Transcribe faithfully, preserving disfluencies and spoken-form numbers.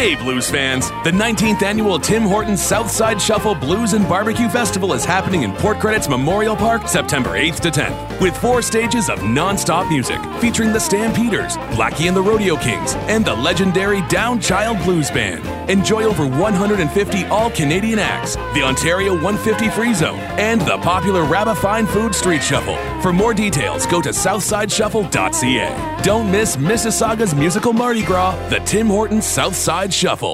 Hey, blues fans! The nineteenth Annual Tim Hortons Southside Shuffle Blues and Barbecue Festival is happening in Port Credit's Memorial Park September eighth to tenth, with four stages of non-stop music featuring the Stampeders, Blackie and the Rodeo Kings, and the legendary Down Child Blues Band. Enjoy over one hundred fifty all-Canadian acts, the Ontario one fifty Free Zone, and the popular Rabba Fine Food Street Shuffle. For more details, go to southside shuffle dot c a. Don't miss Mississauga's musical Mardi Gras, the Tim Hortons Southside Shuffle.